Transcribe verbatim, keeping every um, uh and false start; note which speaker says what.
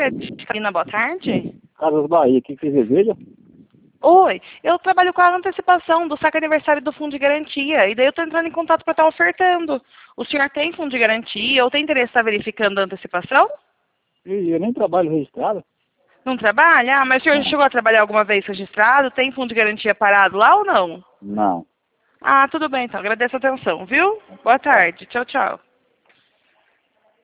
Speaker 1: Carolina, boa tarde.
Speaker 2: Casas Bahia, o que que você deseja?
Speaker 1: Oi, eu trabalho com a antecipação do saque aniversário do fundo de garantia. E daí eu estou entrando em contato para estar ofertando. O senhor tem fundo de garantia ou tem interesse em estar verificando a antecipação?
Speaker 2: E eu nem trabalho registrado.
Speaker 1: Não trabalha? Ah, mas o senhor
Speaker 2: Não.
Speaker 1: chegou a trabalhar alguma vez registrado? Tem fundo de garantia parado lá ou não?
Speaker 2: Não.
Speaker 1: Ah, tudo bem então. Agradeço a atenção, viu? Boa tarde. Tchau, tchau.